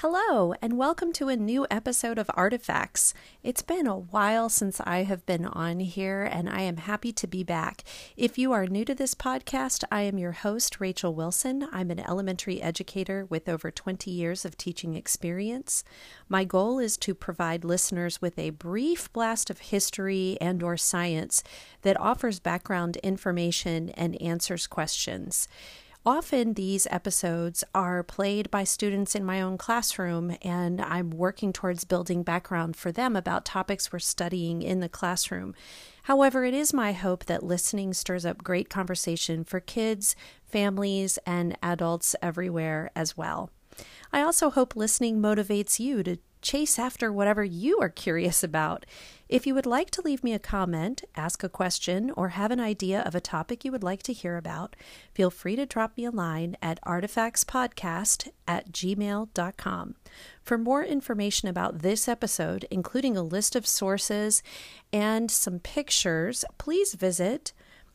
Hello, and welcome to a new episode of Artifacts. It's been a while since I have been on here, and I am happy to be back. If you are new to this podcast, I am your host, Rachel Wilson. I'm an elementary educator with over 20 years of teaching experience. My goal is to provide listeners with a brief blast of history and/or science that offers background information and answers questions. Often these episodes are played by students in my own classroom, and I'm working towards building background for them about topics we're studying in the classroom. However, it is my hope that listening stirs up great conversation for kids, families, and adults everywhere as well. I also hope listening motivates you to chase after whatever you are curious about. If you would like to leave me a comment, ask a question, or have an idea of a topic you would like to hear about, feel free to drop me a line at artifactspodcast@gmail.com. For more information about this episode, including a list of sources and some pictures, please visit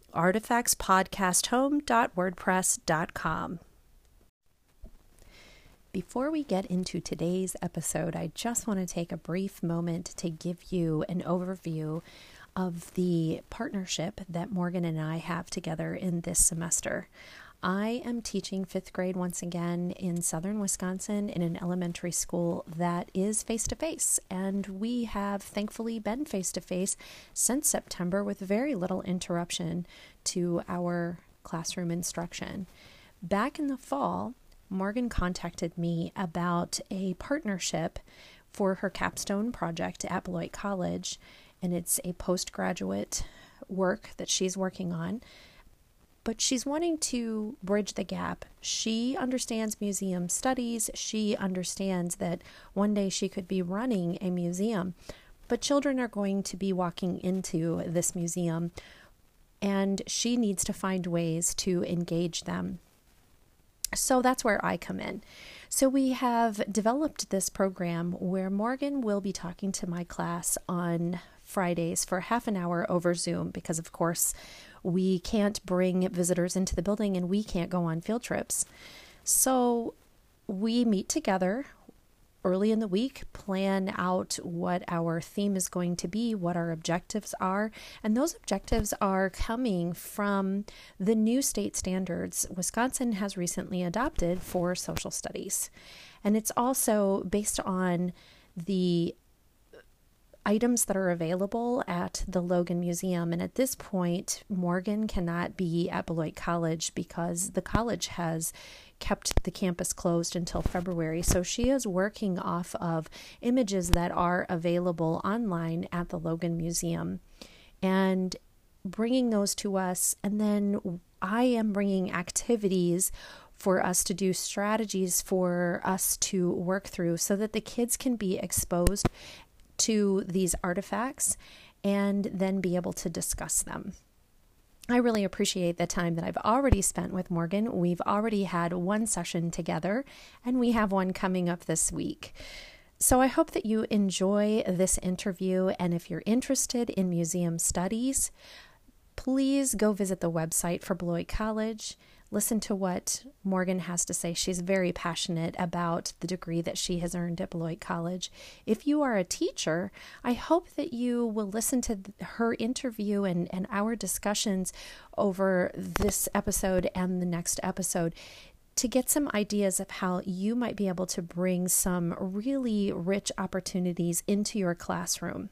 artifactspodcasthome.wordpress.com. Before we get into today's episode, I just want to take a brief moment to give you an overview of the partnership that Morgan and I have together in this semester. I am teaching 5th grade once again in southern Wisconsin in an elementary school that is face-to-face, and we have thankfully been face-to-face since September with very little interruption to our classroom instruction. Back in the fall, Morgan contacted me about a partnership for her capstone project at Beloit College, and it's a postgraduate work that she's working on, but she's wanting to bridge the gap. She understands museum studies. She understands that one day she could be running a museum, but children are going to be walking into this museum, and she needs to find ways to engage them. So that's where I come in. So we have developed this program where Morgan will be talking to my class on Fridays for half an hour over Zoom because, of course, we can't bring visitors into the building and we can't go on field trips. So we meet together early in the week, plan out what our theme is going to be, what our objectives are, and those objectives are coming from the new state standards Wisconsin has recently adopted for social studies. And it's also based on the items that are available at the Logan Museum. And at this point, Morgan cannot be at Beloit College because the college has kept the campus closed until February. So she is working off of images that are available online at the Logan Museum and bringing those to us. And then I am bringing activities for us to do, strategies for us to work through so that the kids can be exposed to these artifacts and then be able to discuss them. I really appreciate the time that I've already spent with Morgan. We've already had one session together, and we have one coming up this week. So I hope that you enjoy this interview, and if you're interested in museum studies, please go visit the website for Beloit College. Listen to what Morgan has to say. She's very passionate about the degree that she has earned at Beloit College. If you are a teacher, I hope that you will listen to her interview and our discussions over this episode and the next episode to get some ideas of how you might be able to bring some really rich opportunities into your classroom.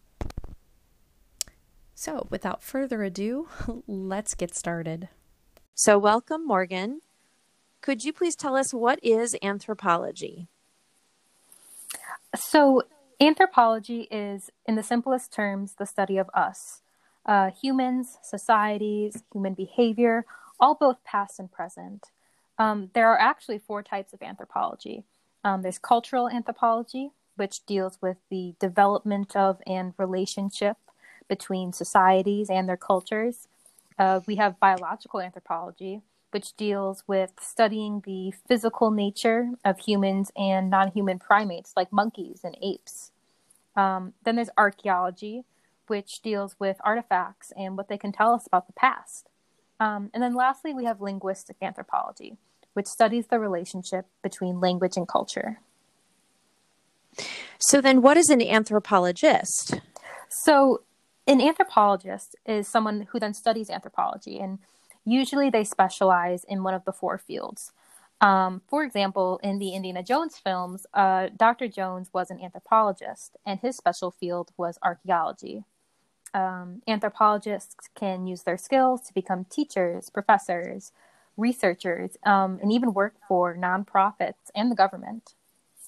So, without further ado, let's get started. So welcome, Morgan. Could you please tell us what is anthropology? So anthropology is, in the simplest terms, the study of us. Humans, societies, human behavior, all both past and present. There are actually 4 types of anthropology. There's cultural anthropology, which deals with the development of and relationship between societies and their cultures. We have biological anthropology, which deals with studying the physical nature of humans and non-human primates like monkeys and apes. Then there's archaeology, which deals with artifacts and what they can tell us about the past. And then lastly, we have linguistic anthropology, which studies the relationship between language and culture. So then what is an anthropologist? So an anthropologist is someone who then studies anthropology, and usually they specialize in one of the four fields. For example, in the Indiana Jones films, Dr. Jones was an anthropologist, and his special field was archaeology. Anthropologists can use their skills to become teachers, professors, researchers, and even work for nonprofits and the government.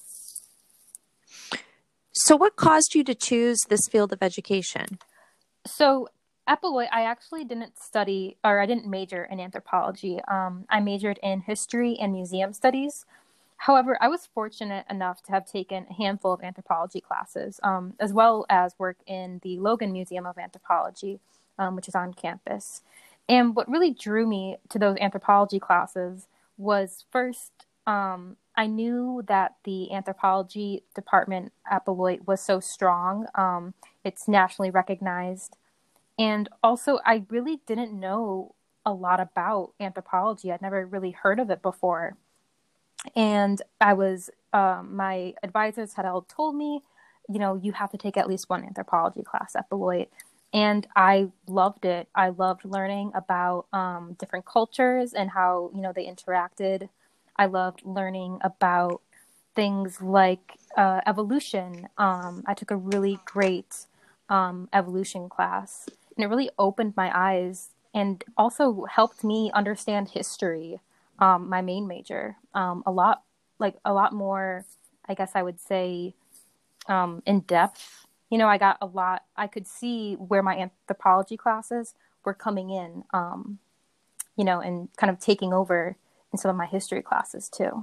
So what caused you to choose this field of education? So at Beloit, I actually didn't study, or I didn't major in anthropology. I majored in history and museum studies. However, I was fortunate enough to have taken a handful of anthropology classes, as well as work in the Logan Museum of Anthropology, which is on campus. And what really drew me to those anthropology classes was first, I knew that the anthropology department at Beloit was so strong. It's nationally recognized. And also, I really didn't know a lot about anthropology. I'd never really heard of it before. And my advisors had all told me, you have to take at least one anthropology class at Beloit. And I loved it. I loved learning about different cultures and how, they interacted. I loved learning about things like evolution. I took a really great evolution class, and it really opened my eyes and also helped me understand history, my main major, a lot more, I guess I would say, in depth. I could see where my anthropology classes were coming in, and kind of taking over in some of my history classes too.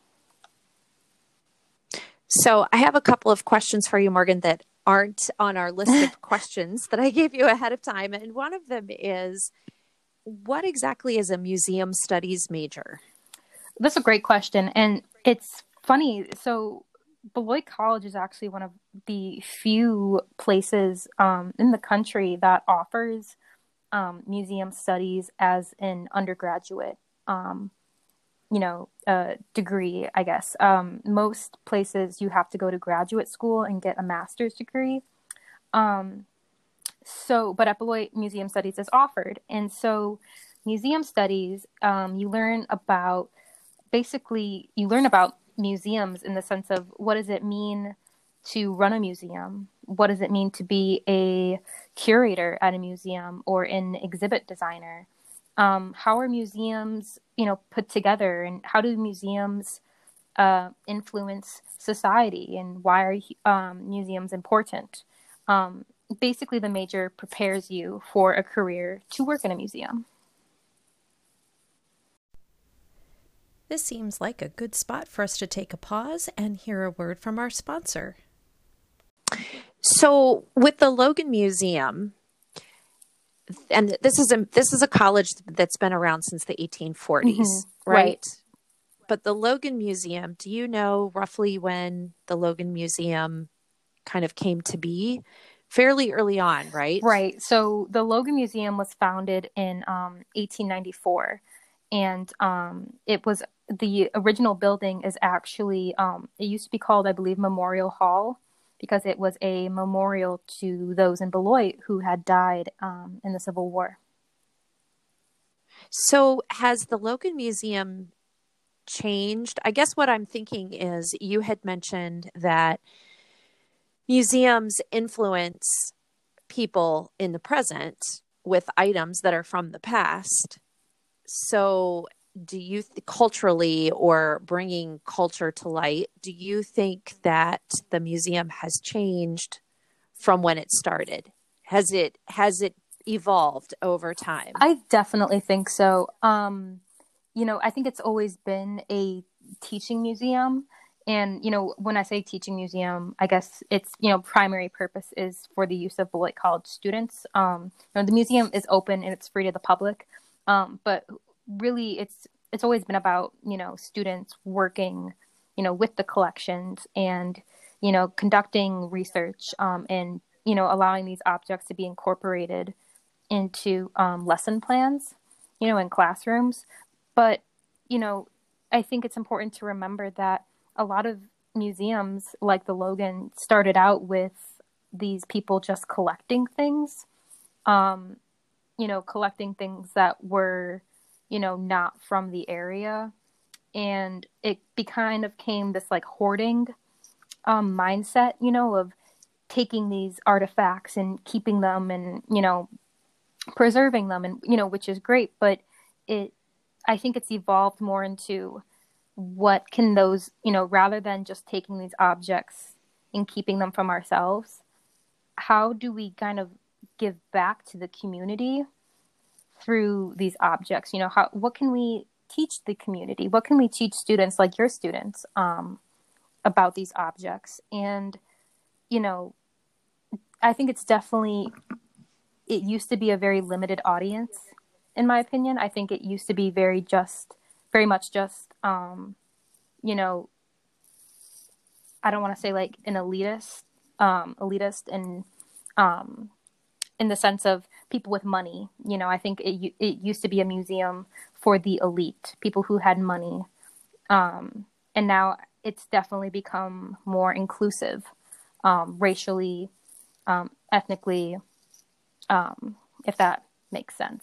So I have a couple of questions for you, Morgan, that aren't on our list of questions that I gave you ahead of time. And one of them is, what exactly is a museum studies major? That's a great question. And it's funny. So Beloit College is actually one of the few places in the country that offers museum studies as an undergraduate degree, I guess. Most places you have to go to graduate school and get a master's degree. But at Beloit, museum studies is offered. And so museum studies, you learn about museums in the sense of, what does it mean to run a museum? What does it mean to be a curator at a museum or an exhibit designer? How are museums, put together, and how do museums influence society, and why are museums important? Basically, the major prepares you for a career to work in a museum. This seems like a good spot for us to take a pause and hear a word from our sponsor. So with the Logan Museum, and this is a college that's been around since the 1840s, Mm-hmm. right? But the Logan Museum, do you know roughly when the Logan Museum kind of came to be? Fairly early on, right? Right. So the Logan Museum was founded in 1894, and it was, the original building is actually, it used to be called, I believe, Memorial Hall, because it was a memorial to those in Beloit who had died in the Civil War. So has the Logan Museum changed? I guess what I'm thinking is, you had mentioned that museums influence people in the present with items that are from the past. So do you culturally, or bringing culture to light, do you think that the museum has changed from when it started? Has it evolved over time? I definitely think so. I think it's always been a teaching museum. And, when I say teaching museum, I guess its, primary purpose is for the use of Beloit College students. The museum is open and it's free to the public. But really it's always been about, students working, with the collections and, conducting research, and, allowing these objects to be incorporated into lesson plans, in classrooms. But, I think it's important to remember that a lot of museums like the Logan started out with these people just collecting things, collecting things that were, not from the area. And it kind of came this like hoarding mindset, of taking these artifacts and keeping them and, preserving them and, which is great. But I think it's evolved more into what can those, rather than just taking these objects and keeping them from ourselves, how do we kind of give back to the community through these objects? What can we teach the community? What can we teach students like your students about these objects? And, I think it's definitely, it used to be a very limited audience, in my opinion. I think it used to be very much just, I don't want to say like an elitist and in the sense of people with money. I think it used to be a museum for the elite, people who had money. And now it's definitely become more inclusive, racially, ethnically, if that makes sense.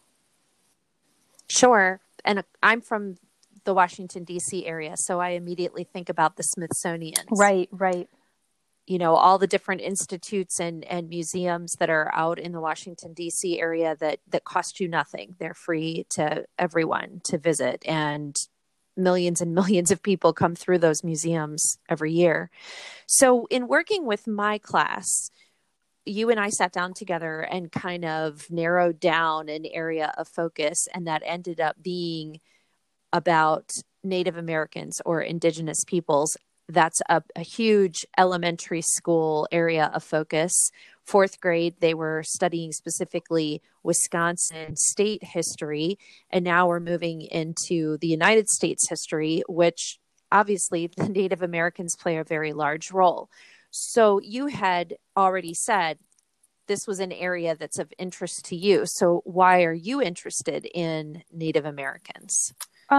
Sure. And I'm from the Washington, D.C. area, so I immediately think about the Smithsonian. Right. All the different institutes and museums that are out in the Washington, D.C. area that cost you nothing. They're free to everyone to visit, and millions and millions of people come through those museums every year. So in working with my class, you and I sat down together and kind of narrowed down an area of focus, and that ended up being about Native Americans or Indigenous peoples. That's a huge elementary school area of focus. Fourth grade, they were studying specifically Wisconsin state history. And now we're moving into the United States history, which obviously the Native Americans play a very large role. So you had already said this was an area that's of interest to you. So why are you interested in Native Americans?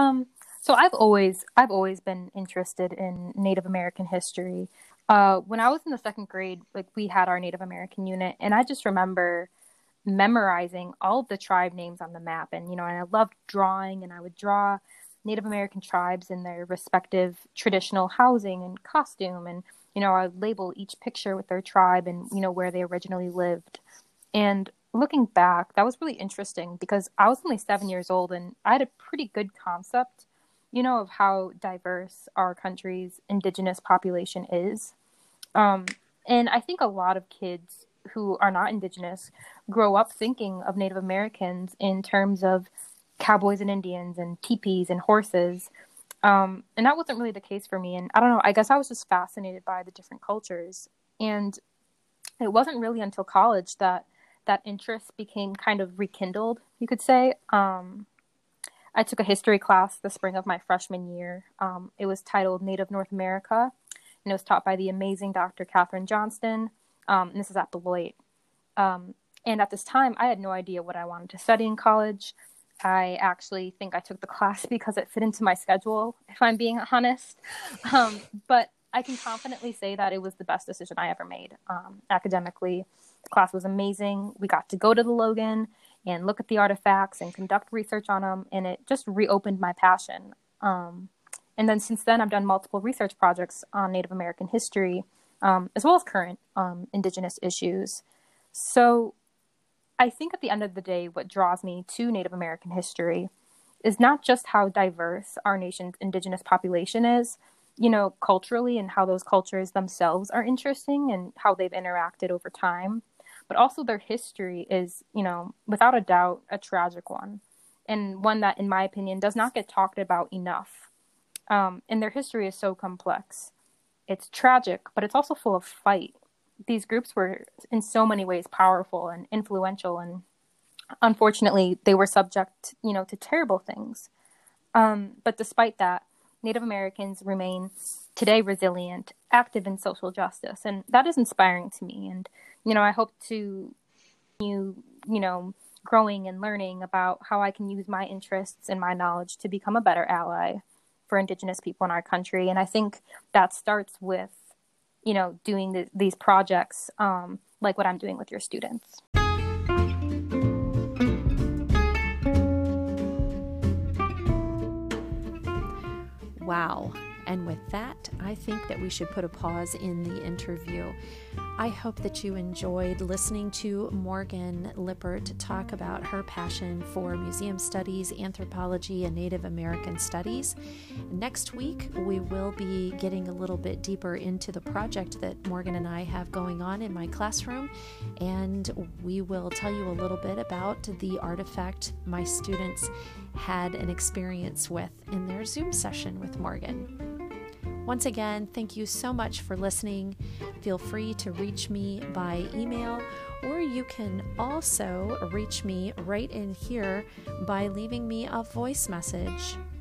So I've always been interested in Native American history. When I was in the second grade, like we had our Native American unit, and I just remember memorizing all of the tribe names on the map. And, and I loved drawing, and I would draw Native American tribes in their respective traditional housing and costume. And, I would label each picture with their tribe and, where they originally lived. And looking back, that was really interesting because I was only 7 years old, and I had a pretty good concept, of how diverse our country's indigenous population is. And I think a lot of kids who are not indigenous grow up thinking of Native Americans in terms of cowboys and Indians and teepees and horses. And that wasn't really the case for me. And I don't know, I guess I was just fascinated by the different cultures. And it wasn't really until college that interest became kind of rekindled, you could say. I took a history class the spring of my freshman year. It was titled Native North America, and it was taught by the amazing Dr. Katherine Johnston. And this is at Beloit. And at this time, I had no idea what I wanted to study in college. I actually think I took the class because it fit into my schedule, if I'm being honest. But I can confidently say that it was the best decision I ever made. Academically, the class was amazing. We got to go to the Logan and look at the artifacts and conduct research on them, and it just reopened my passion. And then since then, I've done multiple research projects on Native American history, as well as current Indigenous issues. So I think at the end of the day, what draws me to Native American history is not just how diverse our nation's Indigenous population is, culturally, and how those cultures themselves are interesting and how they've interacted over time, but also their history is, without a doubt, a tragic one, and one that, in my opinion, does not get talked about enough. And their history is so complex. It's tragic, but it's also full of fight. These groups were in so many ways powerful and influential, and unfortunately, they were subject, to terrible things. But despite that, Native Americans remain today resilient, active in social justice, and that is inspiring to me. And, I hope to continue, growing and learning about how I can use my interests and my knowledge to become a better ally for Indigenous people in our country. And I think that starts with, doing these projects like what I'm doing with your students. Wow. And with that, I think that we should put a pause in the interview. I hope that you enjoyed listening to Morgan Lippert talk about her passion for museum studies, anthropology, and Native American studies. Next week, we will be getting a little bit deeper into the project that Morgan and I have going on in my classroom, and we will tell you a little bit about the artifact my students had an experience with in their Zoom session with Morgan. Once again, thank you so much for listening. Feel free to reach me by email, or you can also reach me right in here by leaving me a voice message.